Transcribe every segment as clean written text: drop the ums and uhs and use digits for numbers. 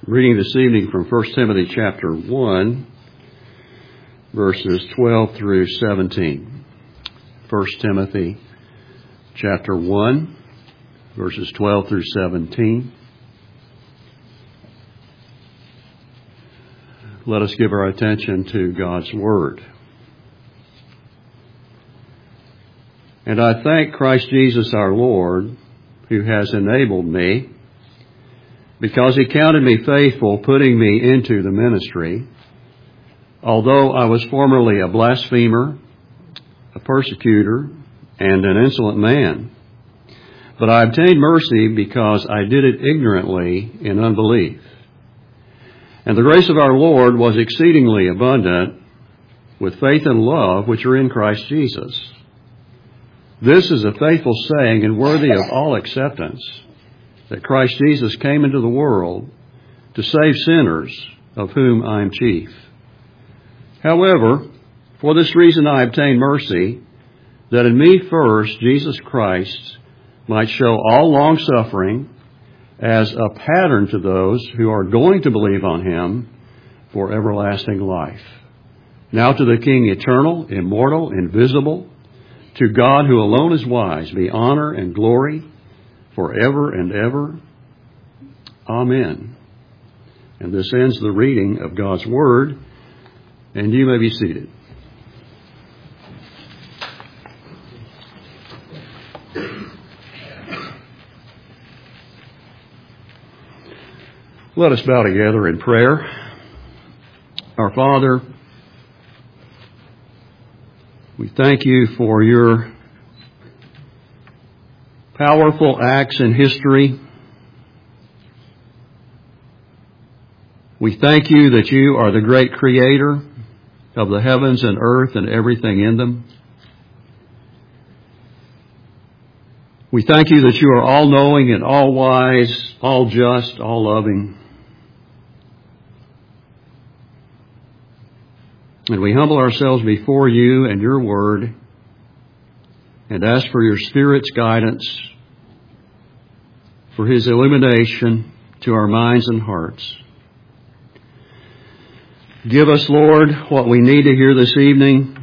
Reading this evening from 1 Timothy chapter 1, verses 12 through 17. 1 Timothy chapter 1, verses 12 through 17. Let us give our attention to God's Word. And I thank Christ Jesus our Lord, who has enabled me, because he counted me faithful, putting me into the ministry, although I was formerly a blasphemer, a persecutor, and an insolent man. But I obtained mercy because I did it ignorantly in unbelief. And the grace of our Lord was exceedingly abundant with faith and love which are in Christ Jesus. This is a faithful saying and worthy of all acceptance, that Christ Jesus came into the world to save sinners, of whom I am chief. However, for this reason I obtained mercy, that in me first Jesus Christ might show all long-suffering as a pattern to those who are going to believe on him for everlasting life. Now to the King eternal, immortal, invisible, to God who alone is wise, be honor and glory forever and ever. Amen. And this ends the reading of God's Word, and you may be seated. Let us bow together in prayer. Our Father, we thank you for your powerful acts in history. We thank you that you are the great creator of the heavens and earth and everything in them. We thank you that you are all-knowing and all-wise, all-just, all-loving. And we humble ourselves before you and your word and ask for your Spirit's guidance, for his illumination to our minds and hearts. Give us, Lord, what we need to hear this evening.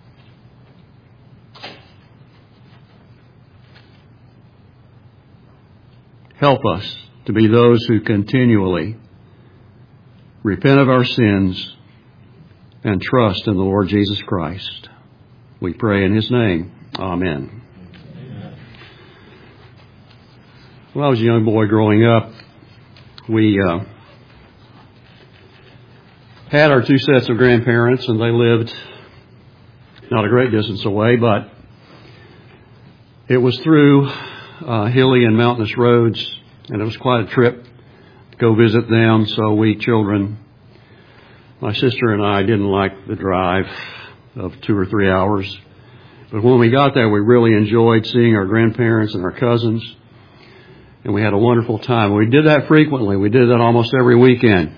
Help us to be those who continually repent of our sins and trust in the Lord Jesus Christ. We pray in his name. Amen. When I was a young boy growing up, we had our two sets of grandparents, and they lived not a great distance away, but it was through hilly and mountainous roads, and it was quite a trip to go visit them. So we children, my sister and I, didn't like the drive of 2 or 3 hours. But when we got there, we really enjoyed seeing our grandparents and our cousins, and we had a wonderful time. We did that frequently. We did that almost every weekend.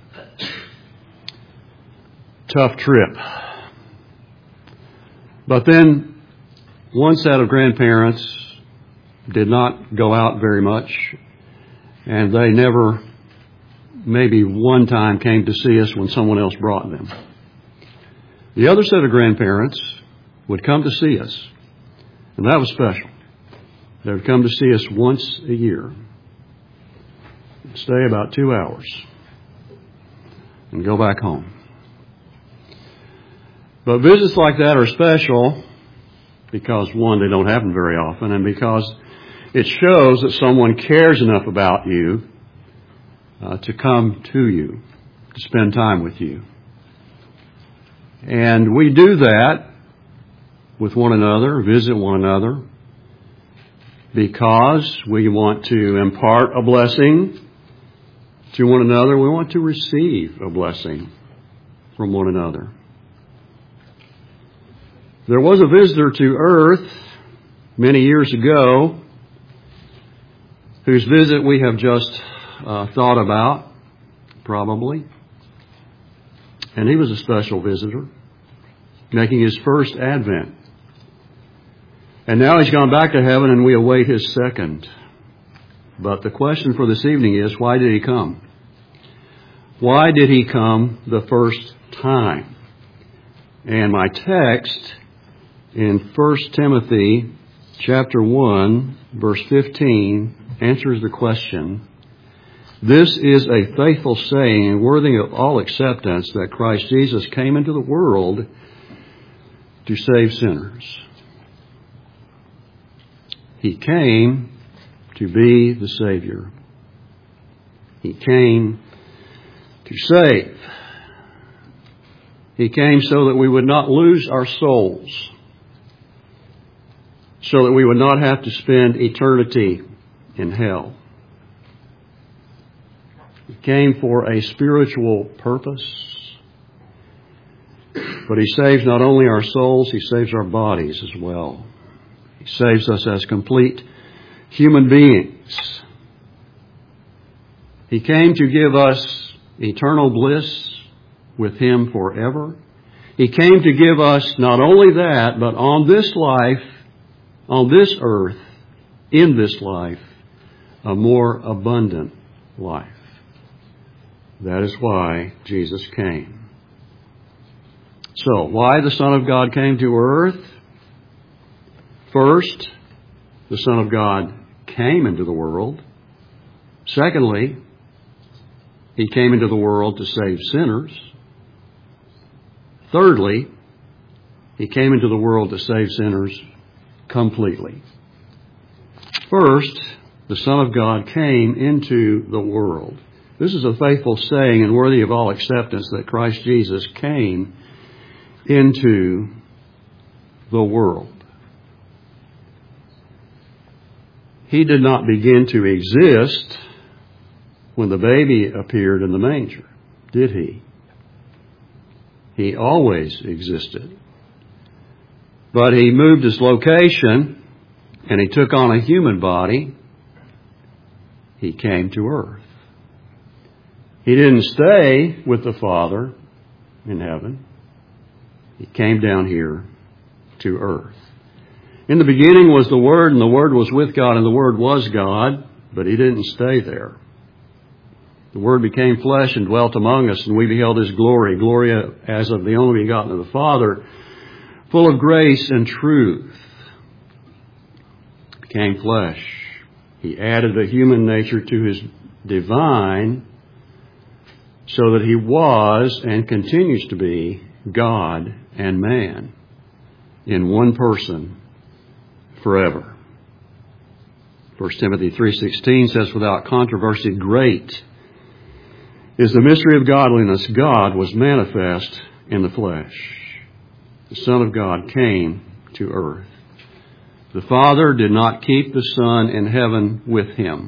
Tough trip. But then one set of grandparents did not go out very much, and they never, maybe one time, came to see us when someone else brought them. The other set of grandparents would come to see us, and that was special. They would come to see us once a year, stay about 2 hours, and go back home. But visits like that are special because, one, they don't happen very often, and because it shows that someone cares enough about you to come to you, to spend time with you. And we do that with one another, visit one another, because we want to impart a blessing to one another. We want to receive a blessing from one another. There was a visitor to earth many years ago whose visit we have just thought about, probably. And he was a special visitor, making his first advent. And now he's gone back to heaven, and we await his second. But the question for this evening is, why did he come? Why did he come the first time? And my text in 1 Timothy chapter 1, verse 15, answers the question, "This is a faithful saying and worthy of all acceptance that Christ Jesus came into the world to save sinners." He came to be the Savior. He came to save. He came so that we would not lose our souls, so that we would not have to spend eternity in hell. He came for a spiritual purpose, but He saves not only our souls, He saves our bodies as well. He saves us as complete human beings. He came to give us eternal bliss with Him forever. He came to give us not only that, but on this life, on this earth, in this life, a more abundant life. That is why Jesus came. So, why the Son of God came to earth? First, the Son of God came into the world. Secondly, He came into the world to save sinners. Thirdly, He came into the world to save sinners completely. First, the Son of God came into the world. This is a faithful saying and worthy of all acceptance that Christ Jesus came into the world. He did not begin to exist when the baby appeared in the manger, did He? He always existed. But He moved His location and He took on a human body. He came to earth. He didn't stay with the Father in heaven. He came down here to earth. In the beginning was the Word, and the Word was with God, and the Word was God, but He didn't stay there. The Word became flesh and dwelt among us, and we beheld His glory, glory as of the only begotten of the Father, full of grace and truth. Became flesh. He added a human nature to His divine, so that He was and continues to be God and man in one person forever. 1 Timothy 3:16 says, "Without controversy, great is the mystery of godliness. God was manifest in the flesh." The Son of God came to earth. The Father did not keep the Son in heaven with Him.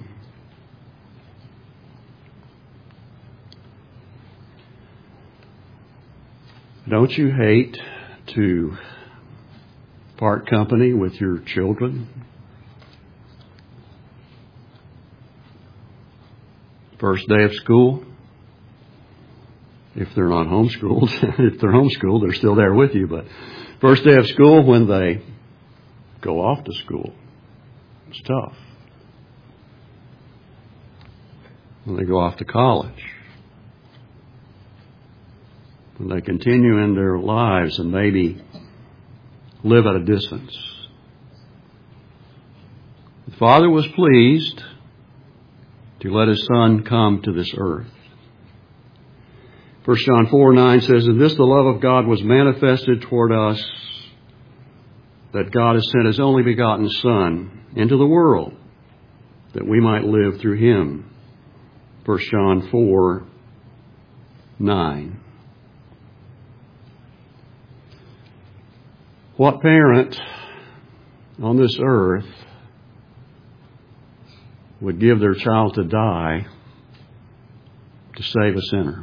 Don't you hate to part company with your children? First day of school, if they're not homeschooled, if they're homeschooled, they're still there with you, but first day of school when they go off to school, it's tough. When they go off to college, when they continue in their lives and maybe live at a distance. The Father was pleased to let His Son come to this earth. 1 John 4:9 says, "And this the love of God was manifested toward us, that God has sent His only begotten Son into the world, that we might live through Him." 1 John 4:9. What parent on this earth would give their child to die to save a sinner?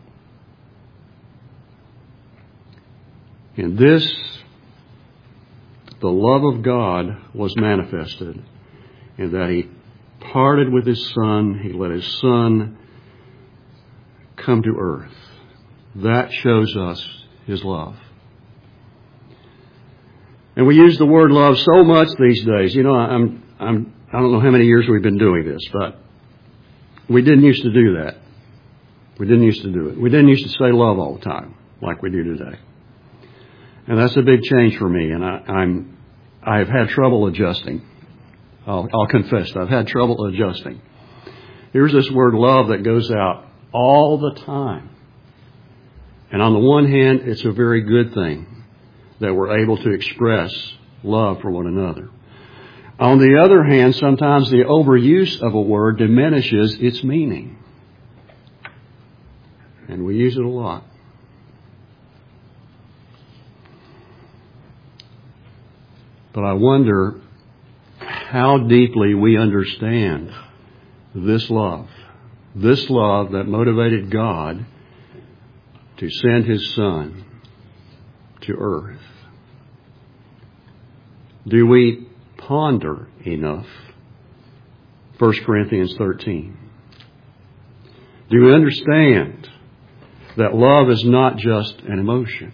In this, the love of God was manifested in that He parted with His Son. He let His Son come to earth. That shows us His love. And we use the word love so much these days. You know, I don't know how many years we've been doing this, but we didn't used to do that. We didn't used to do it. We didn't used to say love all the time like we do today. And that's a big change for me, and I've had trouble adjusting. I'll confess, I've had trouble adjusting. Here's this word love that goes out all the time. And on the one hand, it's a very good thing that we're able to express love for one another. On the other hand, sometimes the overuse of a word diminishes its meaning. And we use it a lot. But I wonder how deeply we understand this love that motivated God to send His Son to earth. Do we ponder enough 1 Corinthians 13? Do we understand that love is not just an emotion?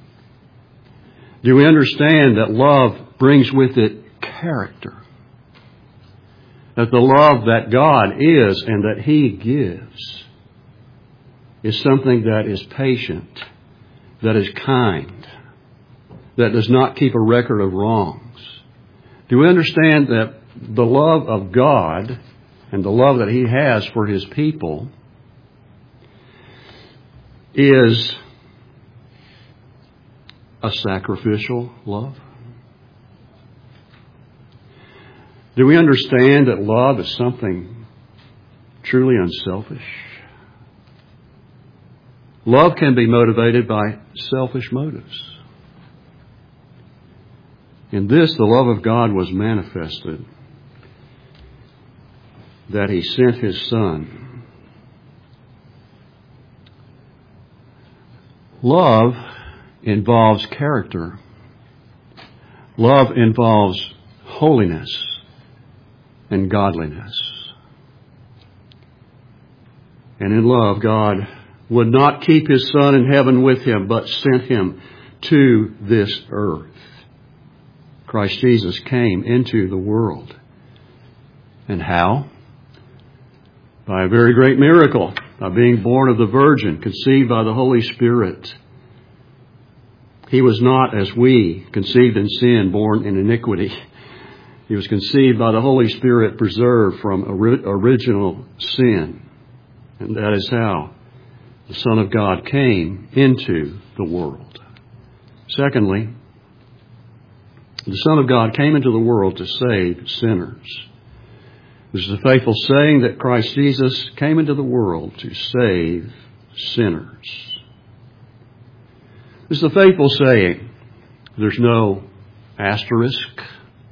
Do we understand that love brings with it character? That the love that God is and that He gives is something that is patient, that is kind, that does not keep a record of wrongs. Do we understand that the love of God and the love that He has for His people is a sacrificial love? Do we understand that love is something truly unselfish? Love can be motivated by selfish motives. In this, the love of God was manifested, that He sent His Son. Love involves character. Love involves holiness and godliness. And in love, God would not keep His Son in heaven with Him, but sent Him to this earth. Christ Jesus came into the world. And how? By a very great miracle, by being born of the Virgin, conceived by the Holy Spirit. He was not, as we, conceived in sin, born in iniquity. He was conceived by the Holy Spirit, preserved from original sin. And that is how the Son of God came into the world. Secondly, the Son of God came into the world to save sinners. This is a faithful saying that Christ Jesus came into the world to save sinners. This is a faithful saying. There's no asterisk.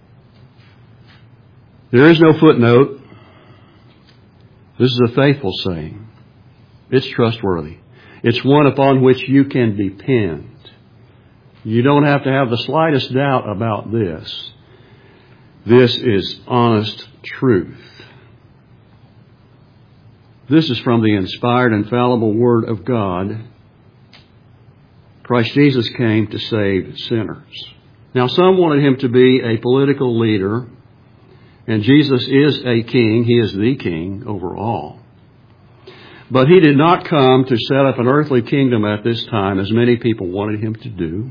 There is no footnote. This is a faithful saying. It's trustworthy. It's one upon which you can depend. You don't have to have the slightest doubt about this. This is honest truth. This is from the inspired, infallible Word of God. Christ Jesus came to save sinners. Now, some wanted Him to be a political leader, and Jesus is a king. He is the king over all. But He did not come to set up an earthly kingdom at this time, as many people wanted Him to do.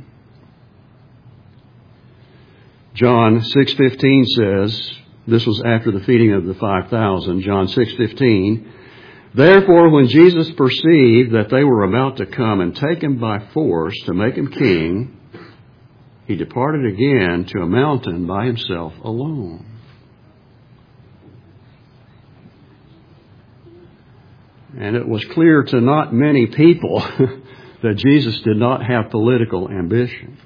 John 6:15 says, this was after the feeding of the 5,000, John 6:15, therefore, when Jesus perceived that they were about to come and take Him by force to make Him king, He departed again to a mountain by Himself alone. And it was clear to not many people that Jesus did not have political ambitions.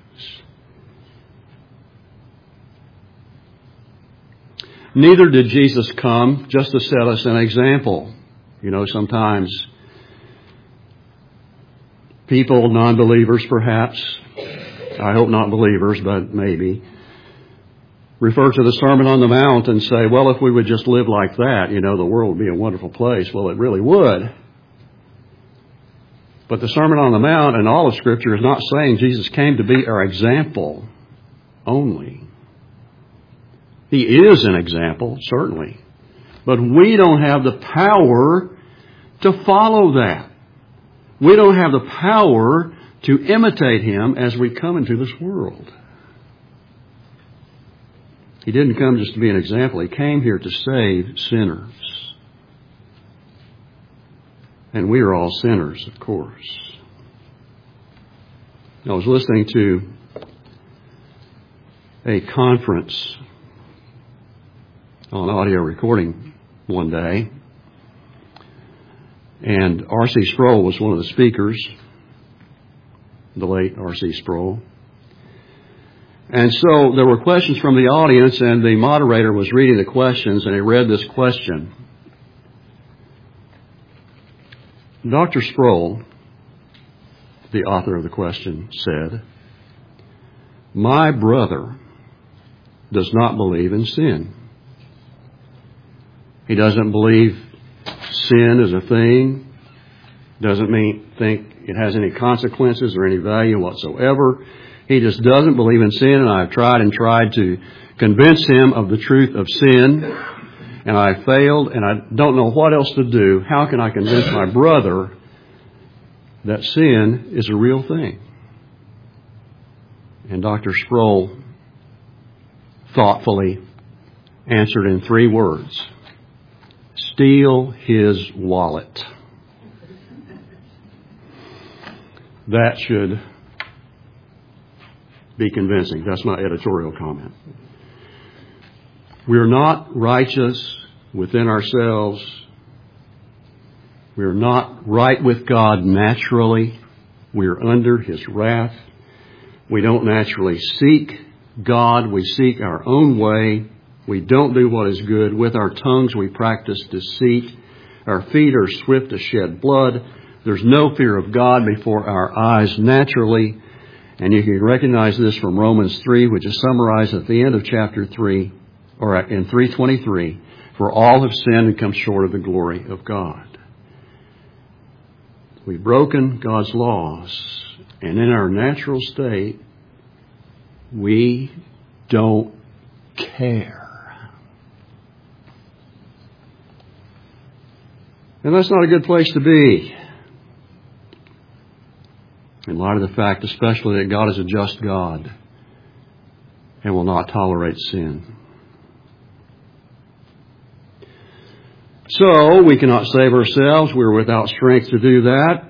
Neither did Jesus come just to set us an example. You know, sometimes people, non-believers perhaps, I hope not believers, but maybe, refer to the Sermon on the Mount and say, well, if we would just live like that, you know, the world would be a wonderful place. Well, it really would. But the Sermon on the Mount and all of Scripture is not saying Jesus came to be our example only. He is an example, certainly. But we don't have the power to follow that. We don't have the power to imitate Him as we come into this world. He didn't come just to be an example. He came here to save sinners. And we are all sinners, of course. I was listening to a conference on audio recording one day, and R.C. Sproul was one of the speakers, the late R.C. Sproul. And so there were questions from the audience, and the moderator was reading the questions, and he read this question. Dr. Sproul, the author of the question, said, "My brother does not believe in sin. He doesn't believe sin is a thing, doesn't think it has any consequences or any value whatsoever. He just doesn't believe in sin, and I've tried to convince him of the truth of sin, and I failed, and I don't know what else to do. How can I convince my brother that sin is a real thing?" And Dr. Sproul thoughtfully answered in 3 words: steal his wallet. That should be convincing. That's my editorial comment. We're not righteous within ourselves. We're not right with God naturally. We're under His wrath. We don't naturally seek God. We seek our own way. We don't do what is good. With our tongues we practice deceit. Our feet are swift to shed blood. There's no fear of God before our eyes naturally. And you can recognize this from Romans 3, which is summarized at the end of chapter 3, or in 3:23. For all have sinned and come short of the glory of God. We've broken God's laws, and in our natural state, we don't care. And that's not a good place to be, in light of the fact especially that God is a just God and will not tolerate sin. So, we cannot save ourselves. We're without strength to do that.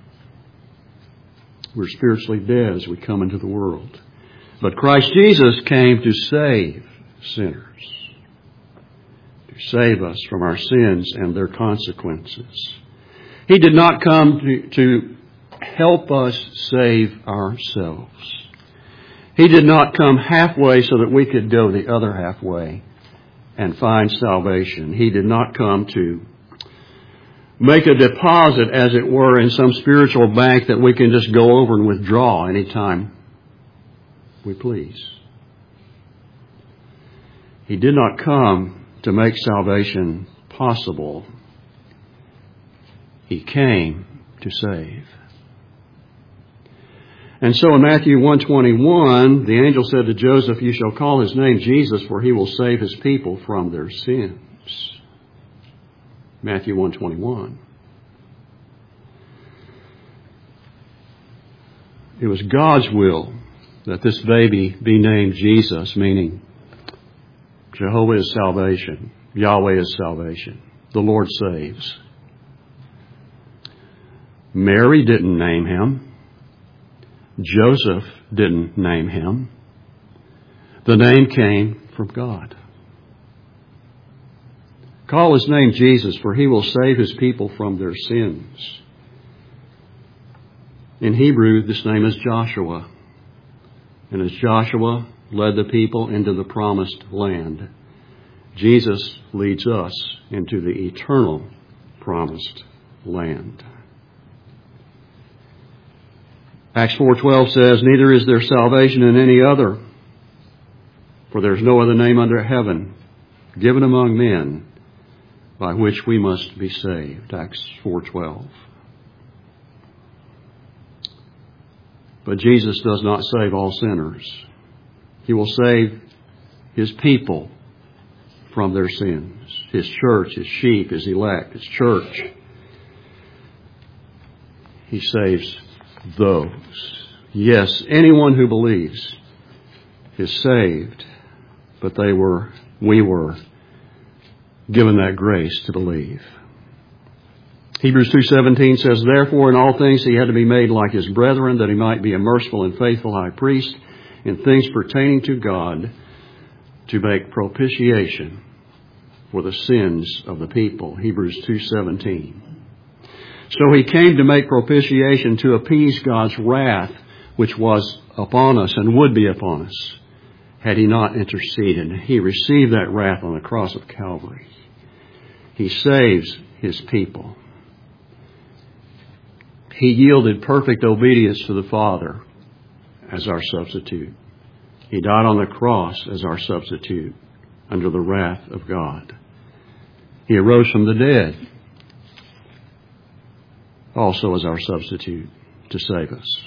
We're spiritually dead as we come into the world. But Christ Jesus came to save sinners, to save us from our sins and their consequences. He did not come to help us save ourselves. He did not come halfway so that we could go the other halfway and find salvation. He did not come to make a deposit, as it were, in some spiritual bank that we can just go over and withdraw anytime we please. He did not come to make salvation possible. He came to save. And so in Matthew 1:21, the angel said to Joseph, "You shall call his name Jesus, for he will save his people from their sins." Matthew 1:21. It was God's will that this baby be named Jesus, meaning Jehovah is salvation, Yahweh is salvation, the Lord saves. Mary didn't name him. Joseph didn't name him. The name came from God. Call his name Jesus, for he will save his people from their sins. In Hebrew, this name is Joshua. And as Joshua led the people into the promised land, Jesus leads us into the eternal promised land. Acts 4:12 says, "Neither is there salvation in any other, for there is no other name under heaven given among men by which we must be saved." Acts 4:12. But Jesus does not save all sinners. He will save His people from their sins. His church, His sheep, His elect, His church. He saves those. Yes, anyone who believes is saved, but we were given that grace to believe. Hebrews 2:17 says, "Therefore in all things he had to be made like his brethren, that he might be a merciful and faithful high priest in things pertaining to God, to make propitiation for the sins of the people." Hebrews 2:17. So he came to make propitiation to appease God's wrath, which was upon us and would be upon us had he not interceded. He received that wrath on the cross of Calvary. He saves his people. He yielded perfect obedience to the Father as our substitute. He died on the cross as our substitute under the wrath of God. He arose from the dead also as our substitute to save us.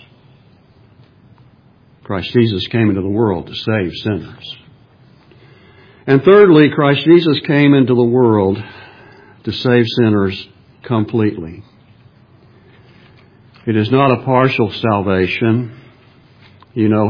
Christ Jesus came into the world to save sinners. And thirdly, Christ Jesus came into the world to save sinners completely. It is not a partial salvation. You know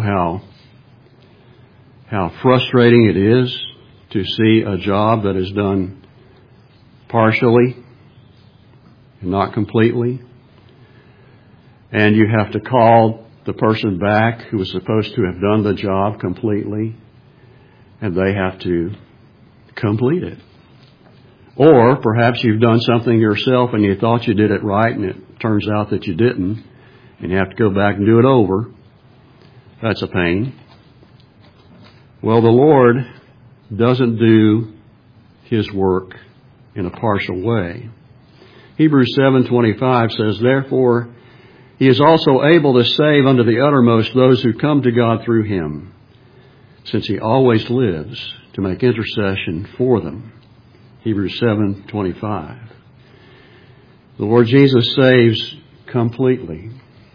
how frustrating it is to see a job that is done partially and not completely. And you have to call the person back who was supposed to have done the job completely, and they have to complete it. Or perhaps you've done something yourself and you thought you did it right, and it turns out that you didn't, and you have to go back and do it over. That's a pain. Well, the Lord doesn't do His work in a partial way. Hebrews 7:25 says, "Therefore He is also able to save unto the uttermost those who come to God through Him, since He always lives to make intercession for them." Hebrews 7:25. The Lord Jesus saves completely.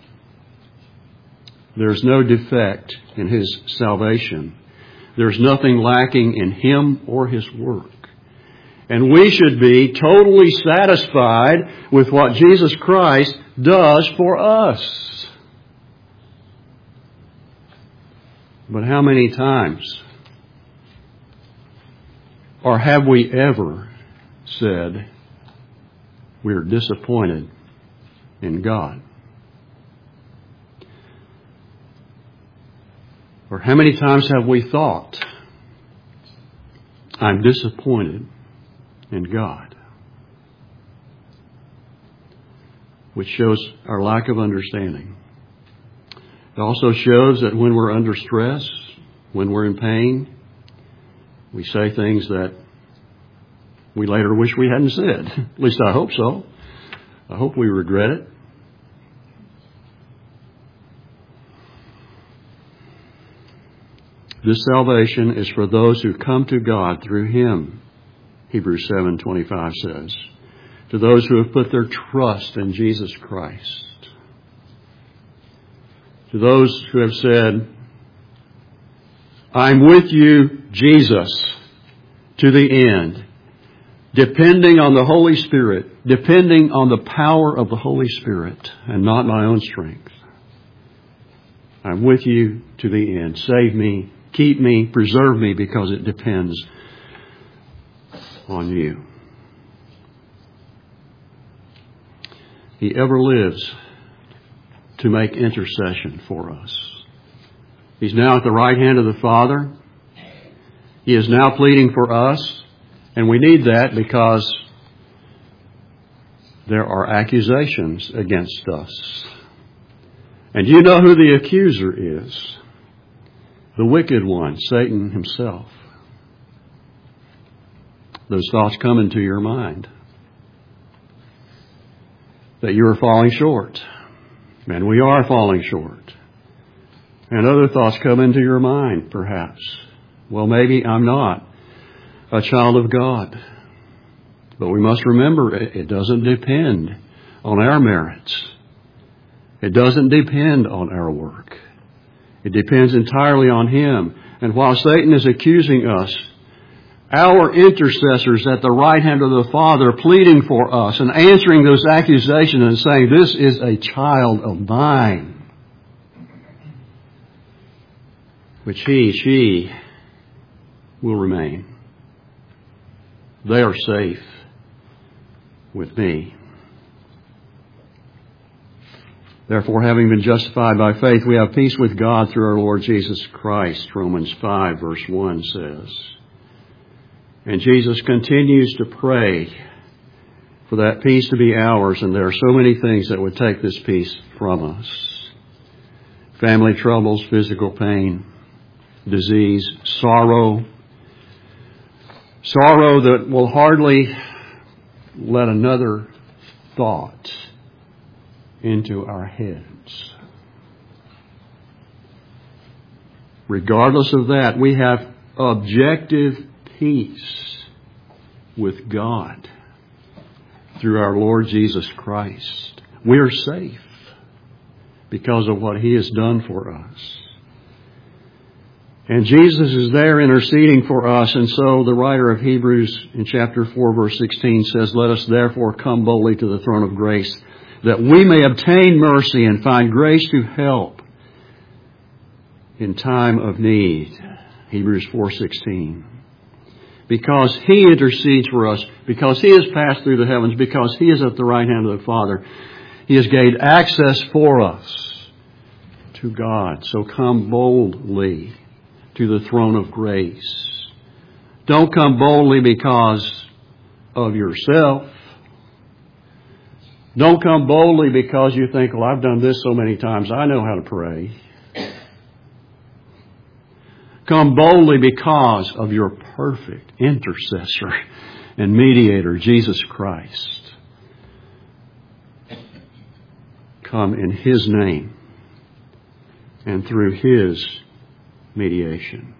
There's no defect in His salvation. There's nothing lacking in Him or His work. And we should be totally satisfied with what Jesus Christ does for us. But how many times, or have we ever said we're disappointed in God? Or how many times have we thought, I'm disappointed in God? Which shows our lack of understanding. It also shows that when we're under stress, when we're in pain, we say things that we later wish we hadn't said. At least I hope so. I hope we regret it. This salvation is for those who come to God through Him, Hebrews 7:25 says. To those who have put their trust in Jesus Christ. To those who have said, I'm with you, Jesus, to the end, depending on the Holy Spirit, depending on the power of the Holy Spirit and not my own strength. I'm with you to the end. Save me, keep me, preserve me, because it depends on you. He ever lives to make intercession for us. He's now at the right hand of the Father. He is now pleading for us, and we need that because there are accusations against us. And you know who the accuser is. The wicked one, Satan himself. Those thoughts come into your mind. That you are falling short. And we are falling short. And other thoughts come into your mind, perhaps. Well, maybe I'm not a child of God. But we must remember, it doesn't depend on our merits. It doesn't depend on our work. It depends entirely on Him. And while Satan is accusing us, our intercessors at the right hand of the Father pleading for us and answering those accusations and saying, this is a child of mine, which she will remain. They are safe with me. Therefore, having been justified by faith, we have peace with God through our Lord Jesus Christ, Romans 5 verse 1 says. And Jesus continues to pray for that peace to be ours, and there are so many things that would take this peace from us. Family troubles, physical pain, disease, sorrow that will hardly let another thought into our heads. Regardless of that, we have objective peace with God through our Lord Jesus Christ. We are safe because of what He has done for us. And Jesus is there interceding for us, and so the writer of Hebrews in chapter 4 verse 16 says, let us therefore come boldly to the throne of grace, that we may obtain mercy and find grace to help in time of need. Hebrews 4:16. Because He intercedes for us, because He has passed through the heavens, because He is at the right hand of the Father, He has gained access for us to God. So come boldly to the throne of grace. Don't come boldly because of yourself. Don't come boldly because you think, well, I've done this so many times, I know how to pray. Come boldly because of your perfect intercessor and mediator, Jesus Christ. Come in His name and through His mediation.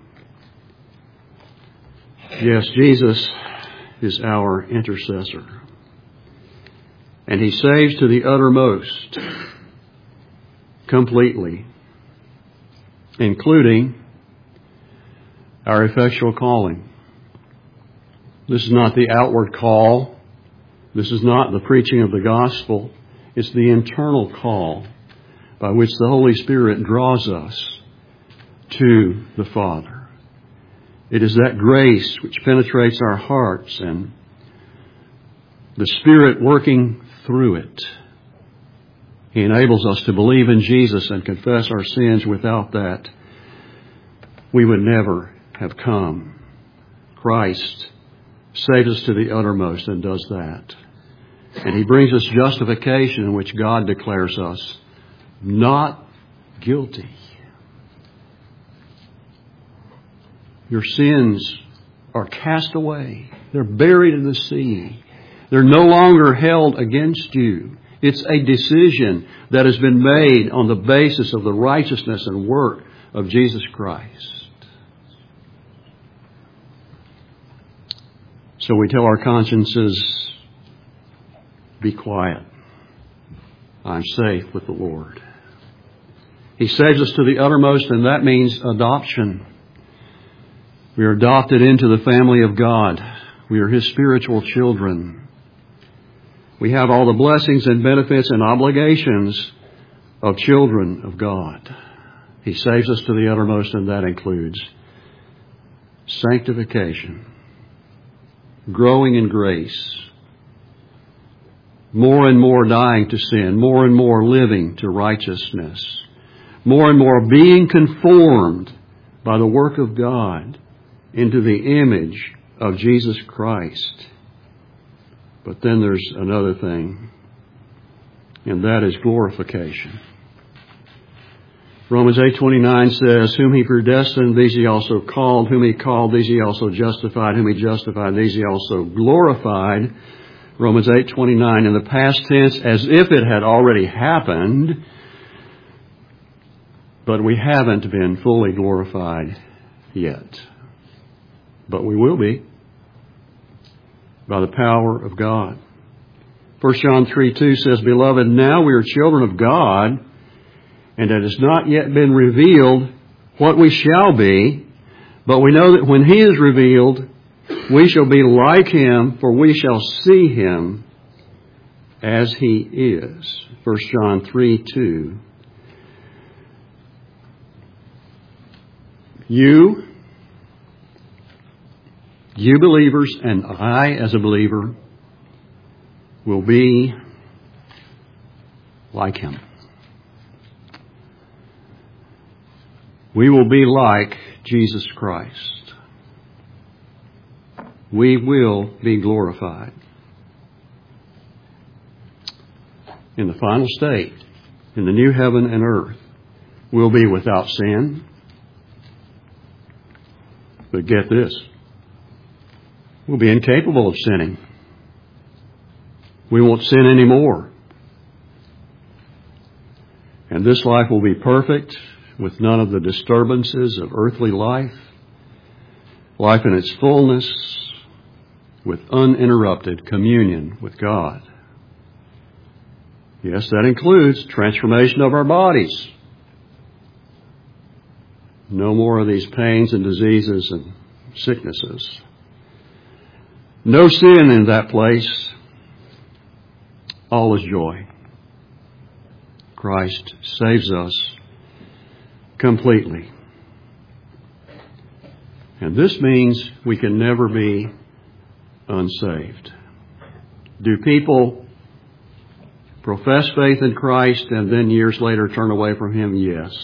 Yes, Jesus is our intercessor. And He saves to the uttermost, completely, including our effectual calling. This is not the outward call. This is not the preaching of the gospel. It's the internal call by which the Holy Spirit draws us to the Father. It is that grace which penetrates our hearts and the Spirit working through it. He enables us to believe in Jesus and confess our sins. Without that, we would never have come. Christ saves us to the uttermost and does that. And He brings us justification in which God declares us not guilty. Your sins are cast away. They're buried in the sea. They're no longer held against you. It's a decision that has been made on the basis of the righteousness and work of Jesus Christ. So we tell our consciences, be quiet. I'm safe with the Lord. He saves us to the uttermost, and that means adoption. We are adopted into the family of God. We are His spiritual children. We have all the blessings and benefits and obligations of children of God. He saves us to the uttermost, and that includes sanctification, growing in grace, more and more dying to sin, more and more living to righteousness, more and more being conformed by the work of God into the image of Jesus Christ. But then there's another thing, and that is glorification. Romans 8:29 says, whom He predestined, these He also called. Whom He called, these He also justified. Whom He justified, these He also glorified. Romans 8:29 in the past tense, as if it had already happened. But we haven't been fully glorified yet. But we will be by the power of God. 1 John 3:2 says, beloved, now we are children of God, and it has not yet been revealed what we shall be, but we know that when He is revealed, We shall be like Him, for we shall see Him as He is. 1 John 3:2. You believers, and I as a believer, will be like Him. We will be like Jesus Christ. We will be glorified. In the final state, in the new heaven and earth, we'll be without sin. But get this, we'll be incapable of sinning. We won't sin anymore. And this life will be perfect, with none of the disturbances of earthly life, life in its fullness, with uninterrupted communion with God. Yes, that includes transformation of our bodies. No more of these pains and diseases and sicknesses. No sin in that place. All is joy. Christ saves us completely. And this means we can never be unsaved. Do people profess faith in Christ and then years later turn away from Him? Yes.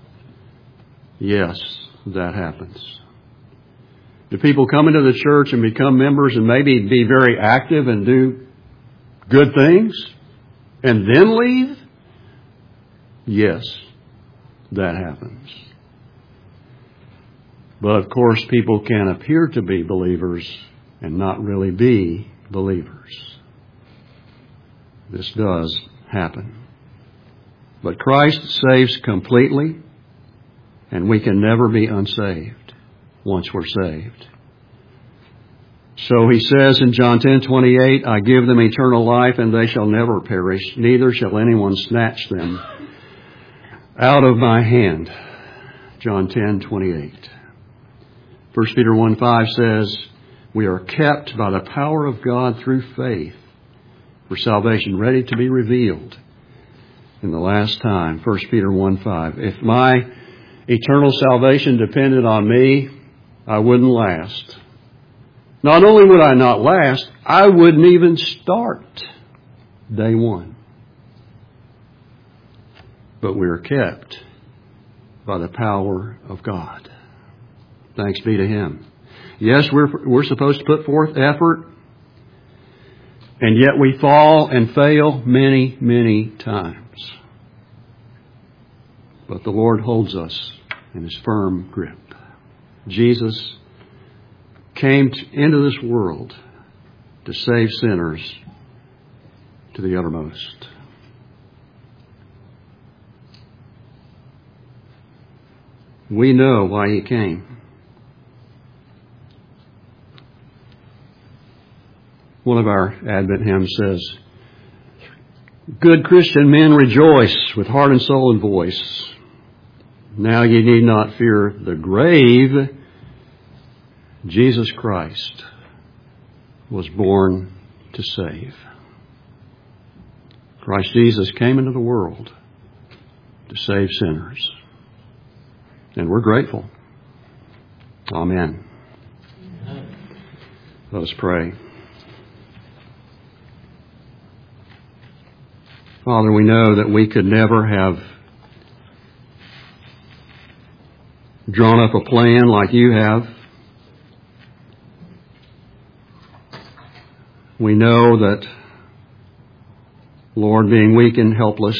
Yes, that happens. Do people come into the church and become members and maybe be very active and do good things and then leave? Yes, that happens. But of course, people can appear to be believers and not really be believers. This does happen. But Christ saves completely, and we can never be unsaved once we're saved. So He says in John 10:28, I give them eternal life, and they shall never perish, neither shall anyone snatch them out of my hand. John 10:28. 1 Peter 1:5 says, we are kept by the power of God through faith for salvation, ready to be revealed in the last time. 1 Peter 1:5. If my eternal salvation depended on me, I wouldn't last. Not only would I not last, I wouldn't even start day one. But we are kept by the power of God. Thanks be to Him. Yes, we're supposed to put forth effort, and yet we fall and fail many, many times. But the Lord holds us in His firm grip. Jesus came into this world to save sinners to the uttermost. We know why He came. One of our Advent hymns says, good Christian men rejoice with heart and soul and voice. Now ye need not fear the grave. Jesus Christ was born to save. Christ Jesus came into the world to save sinners. And we're grateful. Amen. Let us pray. Father, we know that we could never have drawn up a plan like You have. We know that, Lord, being weak and helpless,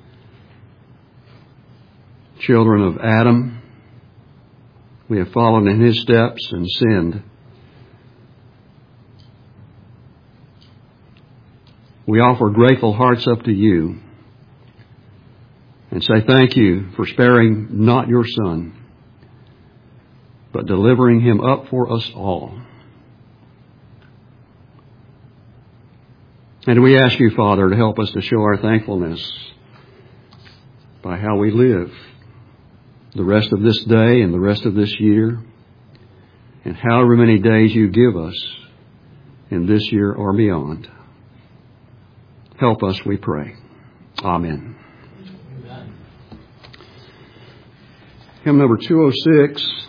children of Adam, we have followed in his steps and sinned. We offer grateful hearts up to You and say thank You for sparing not Your Son, but delivering Him up for us all. And we ask You, Father, to help us to show our thankfulness by how we live the rest of this day and the rest of this year, and however many days you give us in this year or beyond. Help us, we pray. Amen. Hymn number 206.